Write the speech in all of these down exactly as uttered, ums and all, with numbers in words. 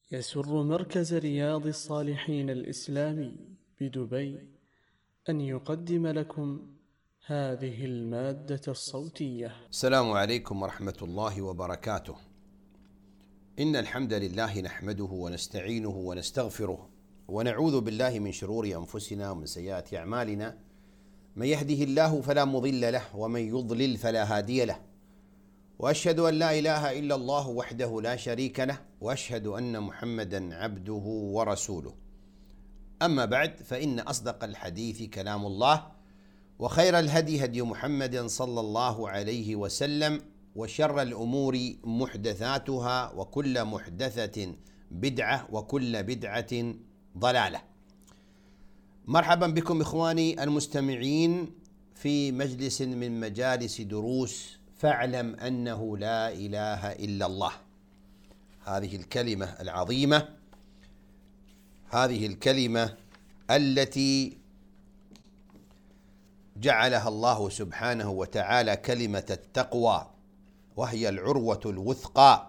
يسر مركز رياض الصالحين الإسلامي بدبي أن يقدم لكم هذه المادة الصوتية. السلام عليكم ورحمة الله وبركاته. إن الحمد لله نحمده ونستعينه ونستغفره ونعوذ بالله من شرور أنفسنا ومن سيئات أعمالنا. من يهده الله فلا مضل له ومن يضلل فلا هادي له، وأشهد أن لا إله إلا الله وحده لا شريك له، وأشهد أن محمدا عبده ورسوله. أما بعد، فإن أصدق الحديث كلام الله، وخير الهدي هدي محمد صلى الله عليه وسلم، وشر الأمور محدثاتها، وكل محدثة بدعة، وكل بدعة ضلالة. مرحبا بكم إخواني المستمعين في مجلس من مجالس دروس فاعلم أنه لا إله إلا الله. هذه الكلمة العظيمة، هذه الكلمة التي جعلها الله سبحانه وتعالى كلمة التقوى، وهي العروة الوثقى.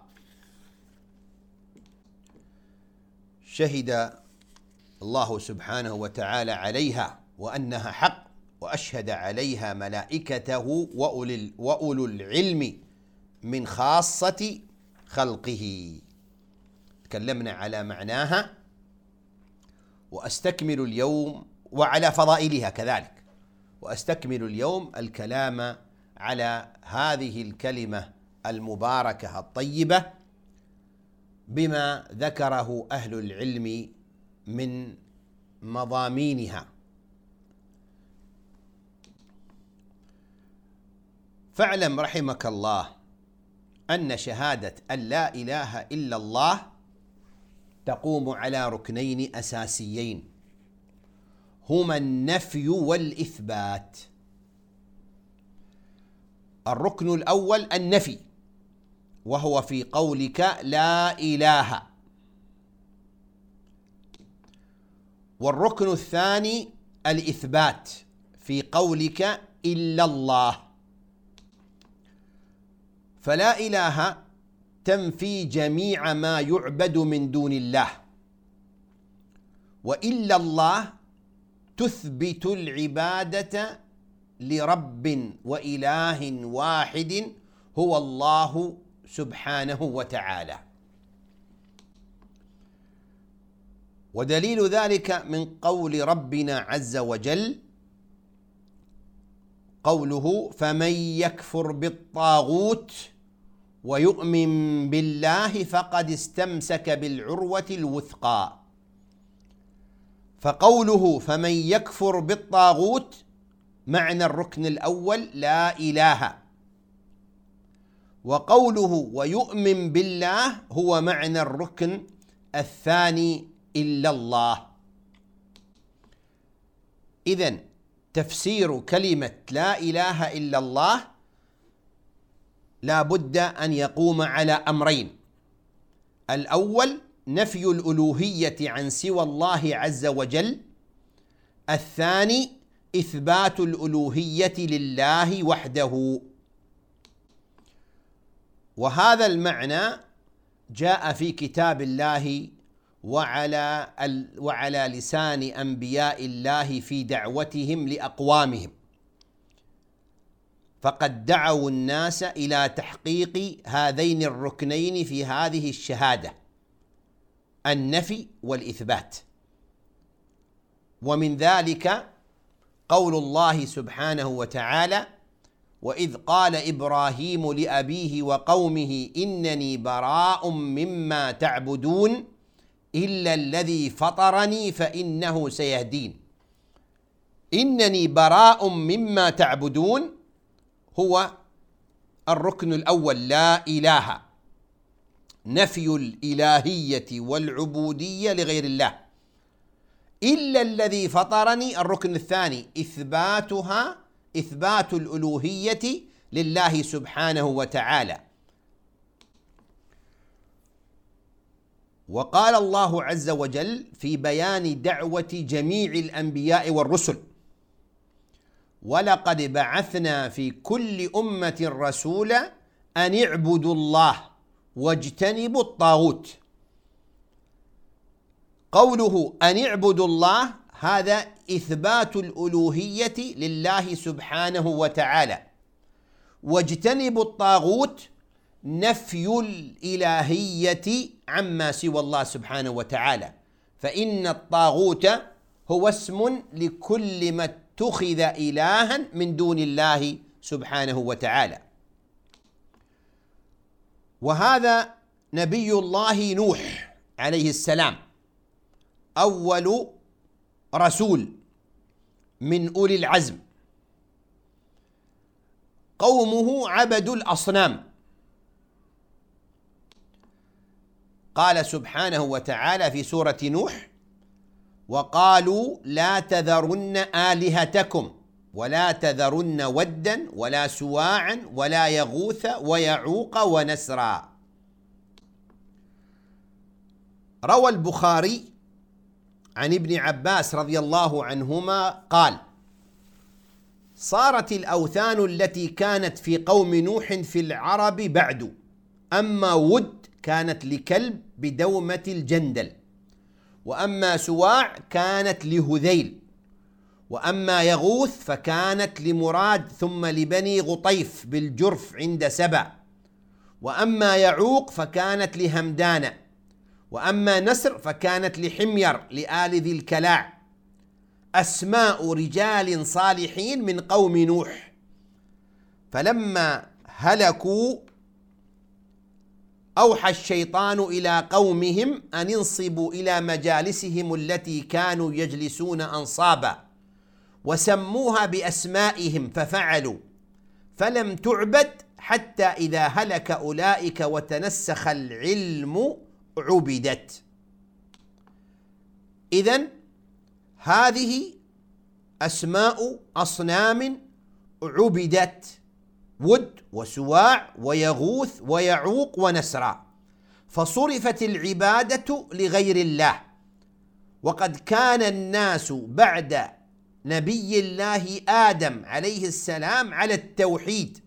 شهد الله سبحانه وتعالى عليها وأنها حق، وأشهد عليها ملائكته وأولو العلم من خاصة خلقه. تكلمنا على معناها، وأستكمل اليوم وعلى فضائلها كذلك، وأستكمل اليوم الكلام على هذه الكلمة المباركة الطيبة بما ذكره أهل العلم من مضامينها. فاعلم رحمك الله أن شهادة أن لا إله إلا الله تقوم على ركنين أساسيين، هما النفي والإثبات. الركن الأول النفي، وهو في قولك لا إله، والركن الثاني الإثبات في قولك إلا الله. فلا إله تنفي جميع ما يعبد من دون الله، وإلا الله تثبت العبادة لرب وإله واحد هو الله سبحانه وتعالى. ودليل ذلك من قول ربنا عز وجل قوله فمن يكفر بالطاغوت ويؤمن بالله فقد استمسك بالعروة الوثقى. فقوله فمن يكفر بالطاغوت معنى الركن الأول لا إله، وقوله ويؤمن بالله هو معنى الركن الثاني إلا الله. إذن تفسير كلمة لا إله إلا الله لا بد أن يقوم على أمرين: الأول نفي الألوهية عن سوى الله عز وجل، الثاني إثبات الألوهية لله وحده. وهذا المعنى جاء في كتاب الله وعلى وعلى لسان أنبياء الله في دعوتهم لأقوامهم، فقد دعوا الناس إلى تحقيق هذين الركنين في هذه الشهادة، النفي والإثبات. ومن ذلك قول الله سبحانه وتعالى وإذ قال إبراهيم لأبيه وقومه إنني براء مما تعبدون إلا الذي فطرني فإنه سيهدين. إنني براء مما تعبدون هو الركن الأول لا إله، نفي الإلهية والعبودية لغير الله. إلا الذي فطرني الركن الثاني إثباتها، إثبات الألوهية لله سبحانه وتعالى. وقال الله عز وجل في بيان دعوة جميع الأنبياء والرسل ولقد بعثنا في كل أمة رسولا أن اعبدوا الله واجتنبوا الطاغوت. قوله أن اعبدوا الله هذا إثبات الألوهية لله سبحانه وتعالى، واجتنبوا الطاغوت نفي الإلهية عما سوى الله سبحانه وتعالى، فإن الطاغوت هو اسم لكل ما اتخذ إلها من دون الله سبحانه وتعالى. وهذا نبي الله نوح عليه السلام أول رسول من أولي العزم. قومه عبدوا الأصنام، قال سبحانه وتعالى في سورة نوح: وقالوا لا تذرن آلهتكم ولا تذرن ودا ولا سواعا ولا يغوث ويعوق ونسرا. روى البخاري عن ابن عباس رضي الله عنهما قال: صارت الأوثان التي كانت في قوم نوح في العرب بعد، أما ود كانت لكلب بدومة الجندل، وأما سواع كانت لهذيل، وأما يغوث فكانت لمراد ثم لبني غطيف بالجرف عند سبع، وأما يعوق فكانت لهمدان، وأما نسر فكانت لحمير لآل ذي الكلاع، أسماء رجال صالحين من قوم نوح. فلما هلكوا أوحى الشيطان إلى قومهم أن انصبوا إلى مجالسهم التي كانوا يجلسون أنصابا، وسموها بأسمائهم ففعلوا، فلم تعبد حتى إذا هلك أولئك وتنسخ العلم عبدت. إذن هذه أسماء أصنام عبدت: ود وسواع ويغوث ويعوق ونسرا، فصرفت العبادة لغير الله. وقد كان الناس بعد نبي الله آدم عليه السلام على التوحيد،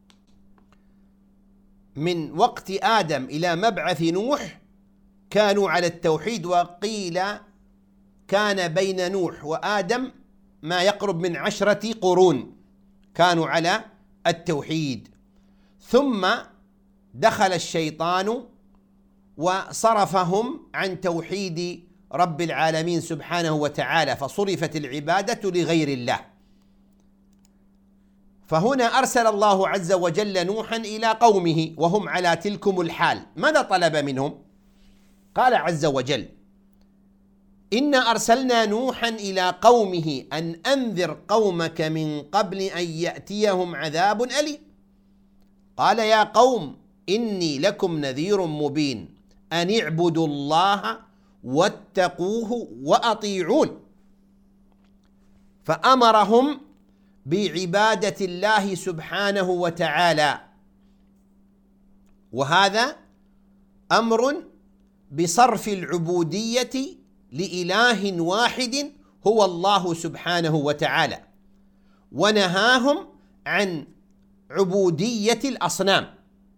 من وقت آدم إلى مبعث نوح كانوا على التوحيد، وقيل كان بين نوح وآدم ما يقرب من عشرة قرون كانوا على التوحيد، ثم دخل الشيطان وصرفهم عن توحيد رب العالمين سبحانه وتعالى، فصرفت العبادة لغير الله. فهنا أرسل الله عز وجل نوحا إلى قومه وهم على تلكم الحال. ماذا طلب منهم؟ قال عز وجل: إنا أرسلنا نوحا إلى قومه أن أنذر قومك من قبل أن يأتيهم عذاب أليم. قال: يا قوم إني لكم نذير مبين أن اعبدوا الله واتقوه وأطيعون. فأمرهم بعبادة الله سبحانه وتعالى، وهذا أمر بصرف العبودية لإله واحد هو الله سبحانه وتعالى، ونهاهم عن عبودية الأصنام.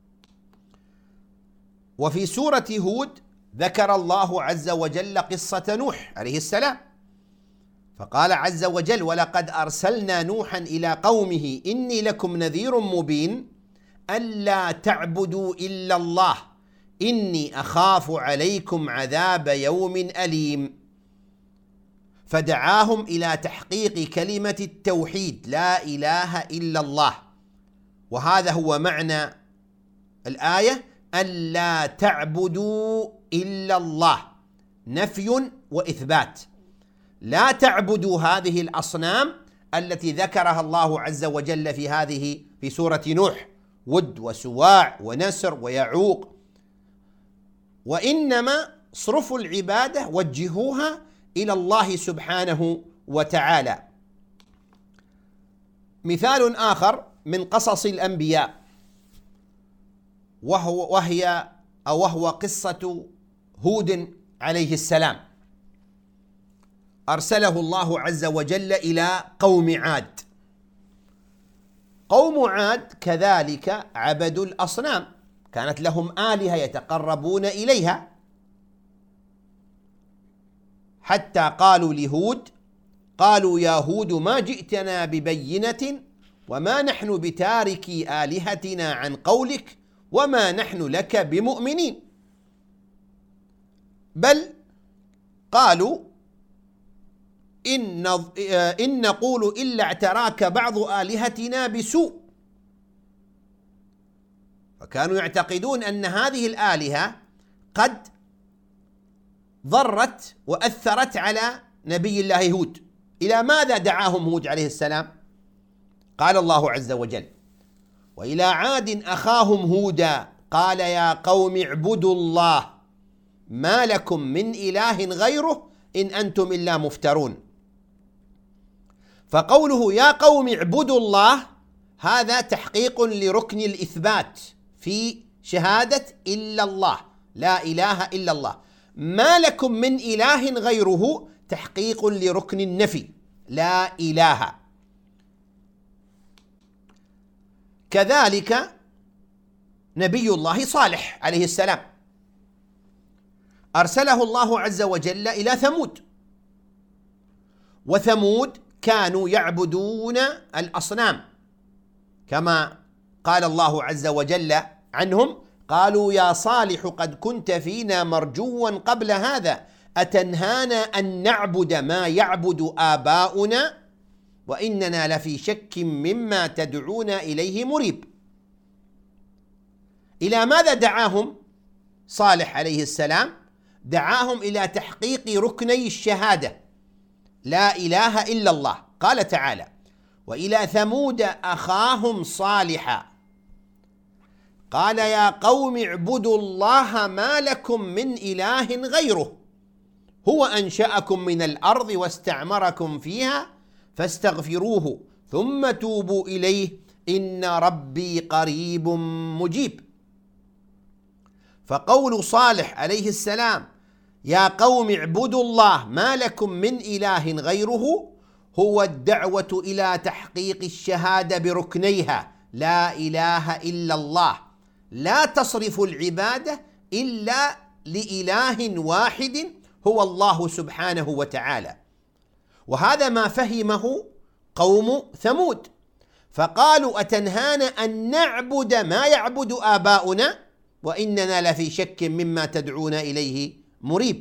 وفي سورة هود ذكر الله عز وجل قصة نوح عليه السلام، فقال عز وجل: ولقد أرسلنا نوحا إلى قومه إني لكم نذير مبين ألا تعبدوا إلا الله إني أخاف عليكم عذاب يوم أليم. فدعاهم إلى تحقيق كلمة التوحيد لا إله إلا الله، وهذا هو معنى الآية: ألا تعبدوا إلا الله، نفي وإثبات. لا تعبدوا هذه الأصنام التي ذكرها الله عز وجل في هذه في سورة نوح: ود وسواع ونسر ويعوق، وإنما صرفوا العبادة وجهوها إلى الله سبحانه وتعالى. مثال آخر من قصص الأنبياء، وهو وهي أو وهو قصة هود عليه السلام. أرسله الله عز وجل إلى قوم عاد. قوم عاد كذلك عبدوا الأصنام، كانت لهم آلهة يتقربون إليها، حتى قالوا لهود قالوا يا هود ما جئتنا ببينة وما نحن بتاركي آلهتنا عن قولك وما نحن لك بمؤمنين، بل قالوا إن, إن نقول إلا اعتراك بعض آلهتنا بسوء. فكانوا يعتقدون أن هذه الآلهة قد ضرت وأثرت على نبي الله هود. إلى ماذا دعاهم هود عليه السلام؟ قال الله عز وجل: وإلى عاد أخاهم هودا قال يا قوم اعبدوا الله ما لكم من إله غيره إن أنتم إلا مفترون. فقوله يا قوم اعبدوا الله هذا تحقيق لركن الإثبات في شهادة إلا الله، لا إله إلا الله. ما لكم من إله غيره تحقيق لركن النفي، لا إله. كذلك نبي الله صالح عليه السلام أرسله الله عز وجل إلى ثمود، وثمود كانوا يعبدون الأصنام كما قال الله عز وجل عنهم: قالوا يا صالح قد كنت فينا مرجوا قبل هذا أتنهانا أن نعبد ما يعبد آباؤنا وإننا لفي شك مما تدعونا إليه مريب. إلى ماذا دعاهم صالح عليه السلام؟ دعاهم إلى تحقيق ركني الشهادة، لا إله إلا الله. قال تعالى: وإلى ثمود أخاهم صالحا قال يا قوم اعبدوا الله ما لكم من إله غيره هو أنشأكم من الأرض واستعمركم فيها فاستغفروه ثم توبوا إليه إن ربي قريب مجيب. فقول صالح عليه السلام يا قوم اعبدوا الله ما لكم من إله غيره هو الدعوة إلى تحقيق الشهادة بركنيها، لا إله إلا الله. لا تصرف العبادة إلا لإله واحد هو الله سبحانه وتعالى. وهذا ما فهمه قوم ثمود، فقالوا أتنهانا أن نعبد ما يعبد آباؤنا وإننا لفي شك مما تدعون إليه مريب.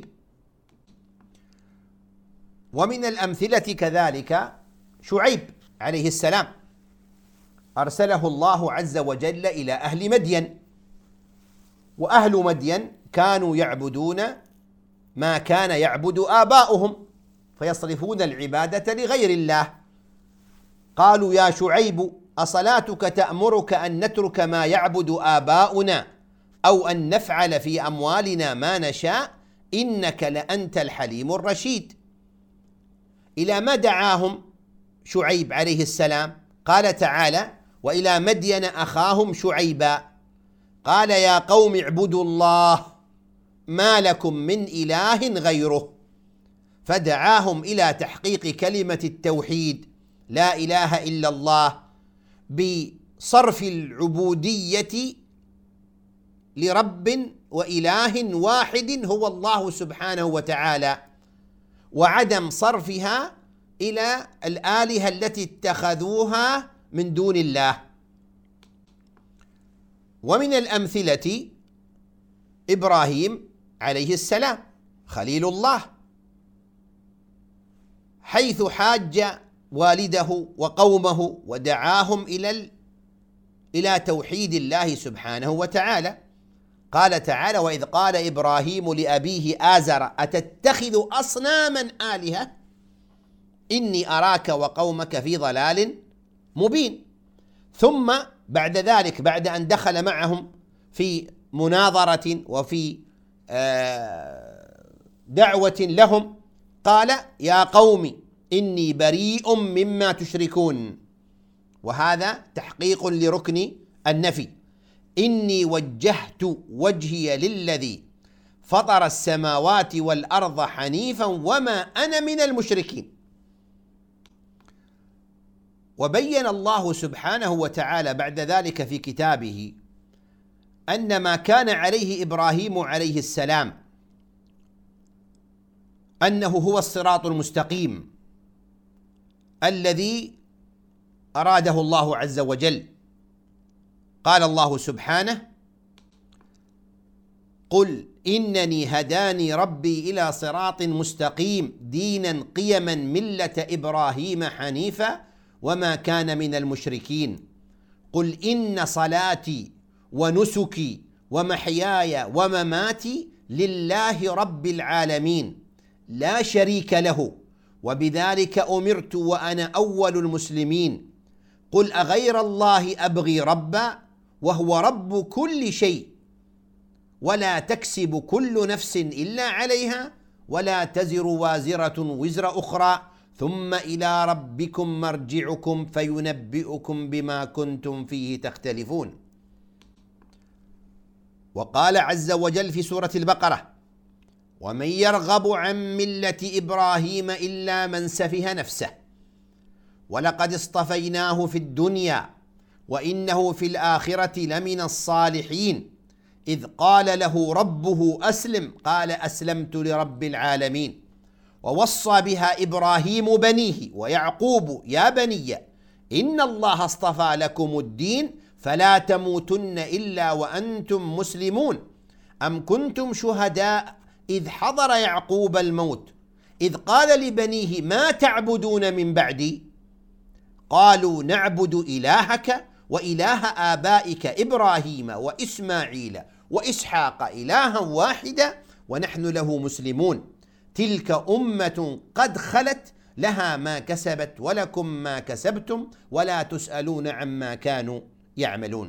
ومن الأمثلة كذلك شعيب عليه السلام أرسله الله عز وجل إلى أهل مدين، وأهل مدين كانوا يعبدون ما كان يعبد آباؤهم فيصرفون العبادة لغير الله. قالوا يا شعيب أصلاتك تأمرك أن نترك ما يعبد آباؤنا أو أن نفعل في أموالنا ما نشاء إنك لأنت الحليم الرشيد. إلى ما دعاهم شعيب عليه السلام؟ قال تعالى وإلى مدين أخاهم شعيبا قال يا قوم اعبدوا الله ما لكم من إله غيره، فدعاهم إلى تحقيق كلمة التوحيد لا إله إلا الله بصرف العبودية لرب وإله واحد هو الله سبحانه وتعالى، وعدم صرفها إلى الآلهة التي اتخذوها من دون الله. ومن الأمثلة إبراهيم عليه السلام خليل الله، حيث حاج والده وقومه ودعاهم إلى إلى توحيد الله سبحانه وتعالى. قال تعالى وإذ قال إبراهيم لأبيه آزر أتتخذ أصناما آلهة إني أراك وقومك في ضلال مبين. ثم بعد ذلك بعد أن دخل معهم في مناظرة وفي دعوة لهم قال يا قوم إني بريء مما تشركون، وهذا تحقيق لركن النفي. إني وجهت وجهي للذي فطر السماوات والأرض حنيفا وما أنا من المشركين. وبين الله سبحانه وتعالى بعد ذلك في كتابه أن ما كان عليه إبراهيم عليه السلام أنه هو الصراط المستقيم الذي أراده الله عز وجل. قال الله سبحانه: قل إنني هداني ربي إلى صراط مستقيم دينا قيما ملة إبراهيم حنيفا وما كان من المشركين. قل إن صلاتي ونسكي ومحياي ومماتي لله رب العالمين لا شريك له وبذلك أمرت وأنا أول المسلمين. قل أغير الله أبغي ربا وهو رب كل شيء ولا تكسب كل نفس إلا عليها ولا تزر وازرة وزر أخرى ثم إلى ربكم مرجعكم فينبئكم بما كنتم فيه تختلفون. وقال عز وجل في سورة البقرة: ومن يرغب عن ملة إبراهيم إلا من سفه نفسه ولقد اصطفيناه في الدنيا وإنه في الآخرة لمن الصالحين إذ قال له ربه أسلم قال أسلمت لرب العالمين. ووصى بها إبراهيم بنيه ويعقوب يا بني إن الله اصطفى لكم الدين فلا تموتن إلا وأنتم مسلمون. أم كنتم شهداء إذ حضر يعقوب الموت إذ قال لبنيه ما تعبدون من بعدي قالوا نعبد إلهك وإله آبائك إبراهيم وإسماعيل وإسحاق إلها واحدا ونحن له مسلمون. تلك أمة قد خلت لها ما كسبت ولكم ما كسبتم ولا تسألون عما كانوا يعملون.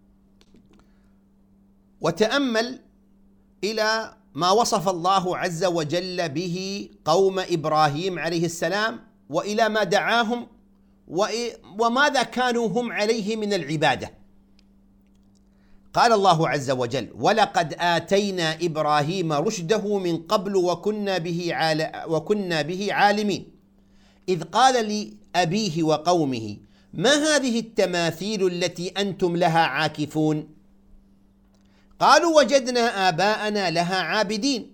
وتأمل إلى ما وصف الله عز وجل به قوم إبراهيم عليه السلام وإلى ما دعاهم وماذا كانوا هم عليه من العبادة. قال الله عز وجل: ولقد آتينا إبراهيم رشده من قبل وكنا به وكنا به عالمين إذ قال لأبيه وقومه ما هذه التماثيل التي أنتم لها عاكفون؟ قالوا وجدنا آباءنا لها عابدين.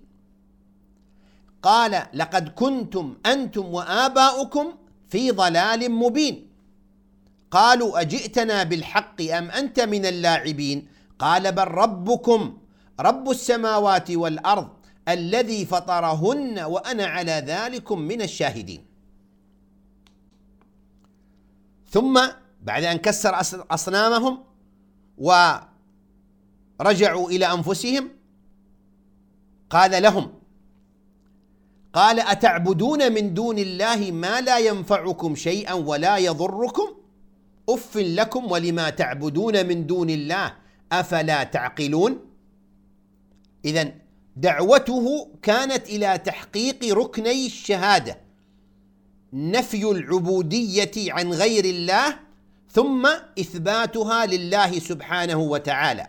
قال لقد كنتم أنتم وآباؤكم في ضلال مبين. قالوا أجئتنا بالحق أم أنت من اللاعبين؟ قال بل ربكم رب السماوات والأرض الذي فطرهن وأنا على ذلك من الشاهدين. ثم بعد أن كسر أصنامهم ورجعوا إلى أنفسهم قال لهم قال أتعبدون من دون الله ما لا ينفعكم شيئا ولا يضركم أف لكم ولما تعبدون من دون الله أفلا تعقلون. إذن دعوته كانت إلى تحقيق ركني الشهادة: نفي العبودية عن غير الله ثم إثباتها لله سبحانه وتعالى.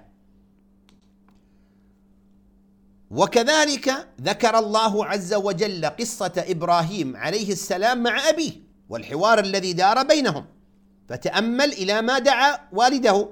وكذلك ذكر الله عز وجل قصة إبراهيم عليه السلام مع أبيه والحوار الذي دار بينهم، فتأمل إلى ما دعا والده: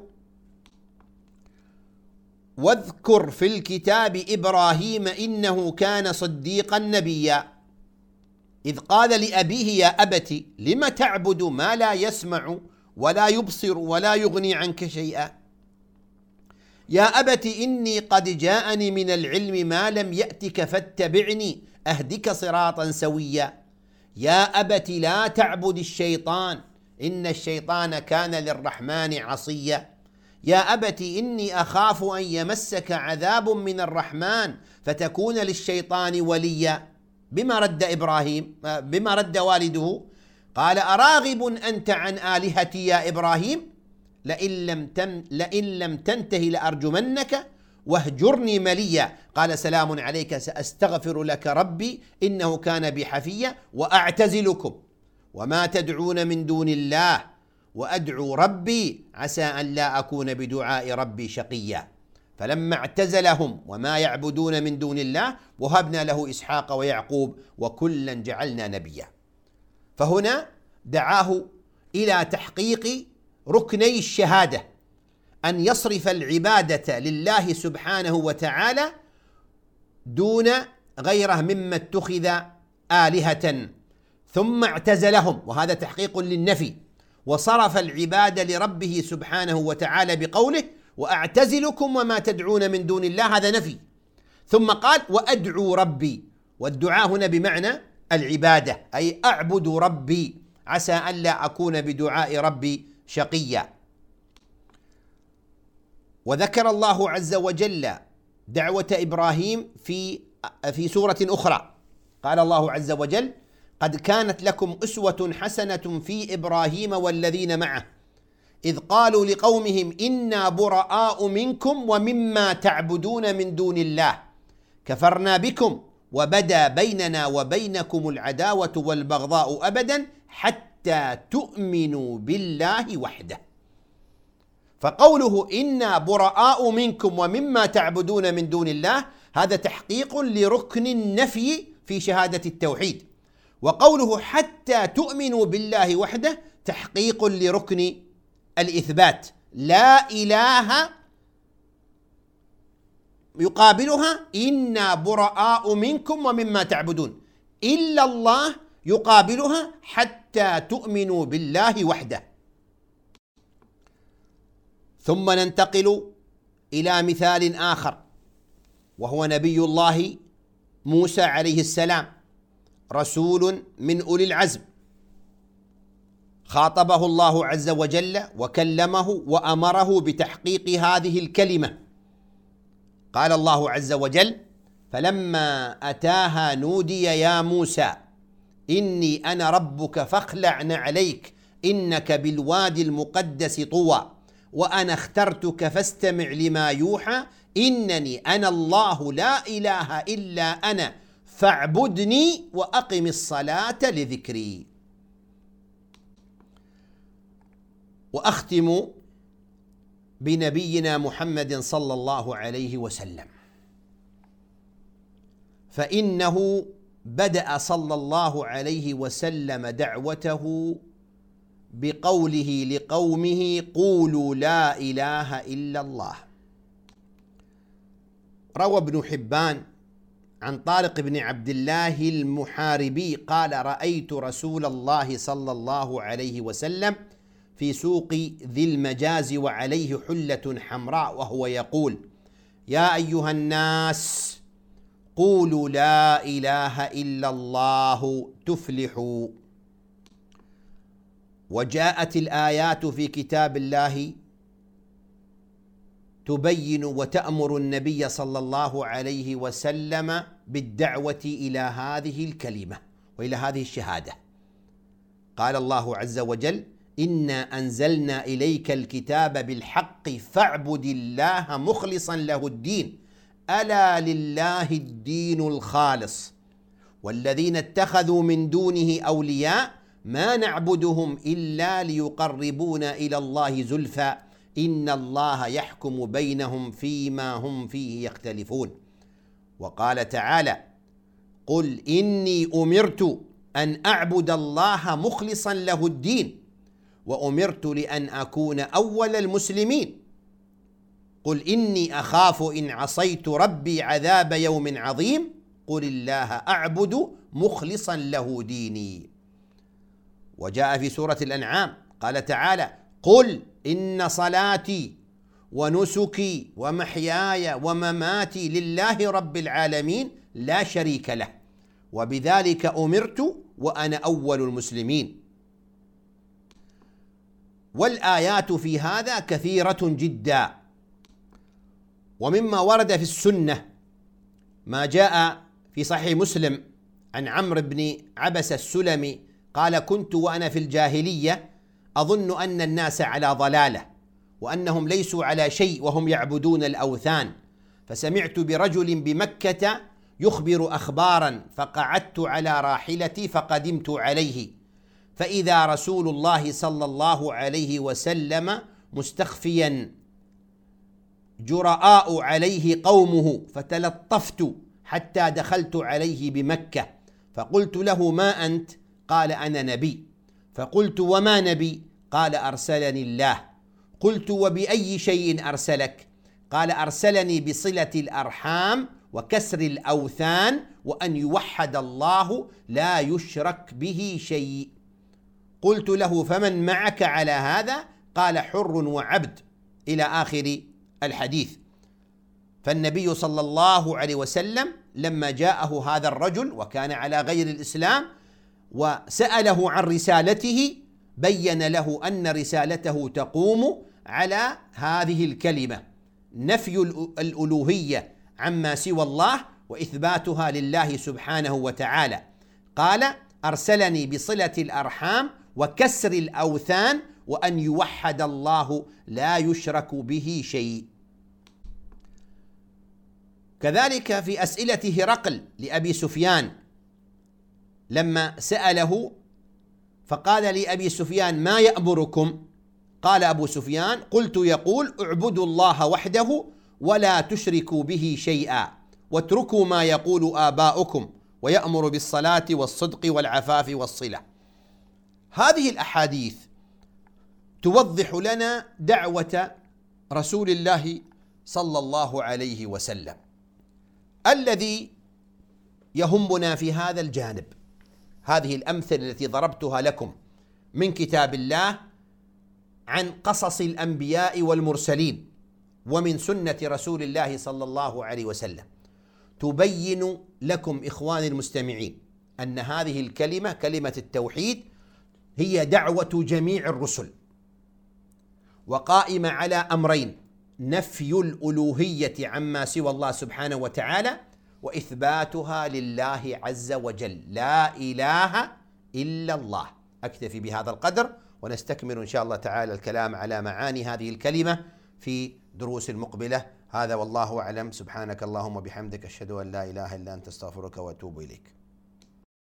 واذكر في الكتاب إبراهيم إنه كان صديقا نبيا إذ قال لأبيه يا أبت لم تعبد ما لا يسمع ولا يبصر ولا يغني عنك شيئا يا أبت إني قد جاءني من العلم ما لم يأتك فاتبعني أهدك صراطا سويا يا أبت لا تعبد الشيطان إن الشيطان كان للرحمن عصيا يا أبت إني أخاف أن يمسك عذاب من الرحمن فتكون للشيطان وليا. بما رد إبراهيم بما رد والده قال أراغب أنت عن آلهتي يا إبراهيم لئن لم تن لئن لم تنتهي لأرجمنك واهجرني مليا قال سلام عليك سأستغفر لك ربي إنه كان بي حفيا وأعتزلكم وما تدعون من دون الله وأدعو ربي عسى أن لا أكون بدعاء ربي شقيا فلما اعتزلهم وما يعبدون من دون الله وهبنا له إسحاق ويعقوب وكلا جعلنا نبيا. فهنا دعاه إلى تحقيق ركني الشهادة أن يصرف العبادة لله سبحانه وتعالى دون غيره مما اتخذ آلهة ثم اعتزلهم، وهذا تحقيق للنفي، وصرف العبادة لربه سبحانه وتعالى بقوله وأعتزلكم وما تدعون من دون الله، هذا نفي. ثم قال وأدعو ربي، والدعاء هنا بمعنى العبادة، أي أعبد ربي عسى ألا أكون بدعاء ربي شقيا. وذكر الله عز وجل دعوة إبراهيم في في سورة أخرى، قال الله عز وجل قد كانت لكم أسوة حسنة في إبراهيم والذين معه إذ قالوا لقومهم إنا براء منكم ومما تعبدون من دون الله كفرنا بكم وبدا بيننا وبينكم العداوة والبغضاء أبدا حتى تؤمنوا بالله وحده. فقوله إنا براء منكم ومما تعبدون من دون الله هذا تحقيق لركن النفي في شهادة التوحيد، وقوله حتى تؤمنوا بالله وحده تحقيق لركن الإثبات، لا إله يقابلها إنا براء منكم ومما تعبدون، إلا الله يقابلها حتى تؤمنوا بالله وحده. ثم ننتقل إلى مثال آخر، وهو نبي الله موسى عليه السلام، رسول من أولي العزم، خاطبه الله عز وجل وكلمه وأمره بتحقيق هذه الكلمة. قال الله عز وجل فلما أتاها نودي يا موسى إني أنا ربك فاخلع نعليك إنك بالوادي المقدس طوى وأنا اخترتك فاستمع لما يوحى إنني أنا الله لا إله إلا أنا فاعبدني وأقم الصلاة لذكري. وأختم بنبينا محمد صلى الله عليه وسلم، فإنه بدأ صلى الله عليه وسلم دعوته بقوله لقومه قولوا لا إله إلا الله. روى ابن حبان عن طارق بن عبد الله المحاربي قال رأيت رسول الله صلى الله عليه وسلم في سوق ذي المجاز وعليه حلة حمراء وهو يقول يا أيها الناس قولوا لا إله إلا الله تفلحوا. وجاءت الآيات في كتاب الله تبين وتأمر النبي صلى الله عليه وسلم بالدعوة إلى هذه الكلمة وإلى هذه الشهادة. قال الله عز وجل إنا أنزلنا إليك الكتاب بالحق فاعبد الله مخلصا له الدين ألا لله الدين الخالص والذين اتخذوا من دونه أولياء ما نعبدهم إلا ليقربونا إلى الله زلفى إن الله يحكم بينهم فيما هم فيه يختلفون. وقال تعالى قل إني أمرت أن أعبد الله مخلصا له الدين وأمرت لأن أكون أول المسلمين. قل إني أخاف إن عصيت ربي عذاب يوم عظيم قل الله أعبد مخلصا له ديني. وجاء في سورة الأنعام قال تعالى قل إن صلاتي ونسكي ومحياي ومماتي لله رب العالمين لا شريك له وبذلك أمرت وأنا أول المسلمين. والآيات في هذا كثيرة جدا، ومما ورد في السنة ما جاء في صحيح مسلم عن عمرو بن عبس السلمي قال كنت وأنا في الجاهلية أظن أن الناس على ضلالة وأنهم ليسوا على شيء وهم يعبدون الأوثان، فسمعت برجل بمكة يخبر أخبارا فقعدت على راحلتي فقدمت عليه فإذا رسول الله صلى الله عليه وسلم مستخفيا جراء عليه قومه فتلطفت حتى دخلت عليه بمكة فقلت له ما أنت؟ قال أنا نبي. فقلت وما نبي؟ قال أرسلني الله. قلت وبأي شيء أرسلك؟ قال أرسلني بصلة الأرحام وكسر الأوثان وأن يوحد الله لا يشرك به شيء. قلت له: فمن معك على هذا؟ قال: حر وعبد، إلى آخر الحديث. فالنبي صلى الله عليه وسلم لما جاءه هذا الرجل وكان على غير الإسلام وسأله عن رسالته بين له أن رسالته تقوم على هذه الكلمة: نفي الألوهية عما سوى الله وإثباتها لله سبحانه وتعالى. قال: أرسلني بصلة الأرحام وكسر الأوثان وأن يوحد الله لا يشرك به شيء. كذلك في أسئلة هرقل لأبي سفيان لما سأله فقال لأبي سفيان: ما يأمركم؟ قال أبو سفيان: قلت يقول: اعبدوا الله وحده ولا تشركوا به شيئا واتركوا ما يقول آباؤكم ويأمر بالصلاة والصدق والعفاف والصلة. هذه الأحاديث توضح لنا دعوة رسول الله صلى الله عليه وسلم. الذي يهمنا في هذا الجانب هذه الأمثلة التي ضربتها لكم من كتاب الله عن قصص الأنبياء والمرسلين ومن سنة رسول الله صلى الله عليه وسلم، تبين لكم إخواني المستمعين أن هذه الكلمة، كلمة التوحيد، هي دعوة جميع الرسل، وقائمة على أمرين: نفي الألوهية عما سوى الله سبحانه وتعالى وإثباتها لله عز وجل، لا إله إلا الله. أكتفي بهذا القدر ونستكمل إن شاء الله تعالى الكلام على معاني هذه الكلمة في دروس المقبلة. هذا والله أعلم. سبحانك اللهم وبحمدك، أشهد أن لا إله إلا أنت، أستغفرك وأتوب إليك.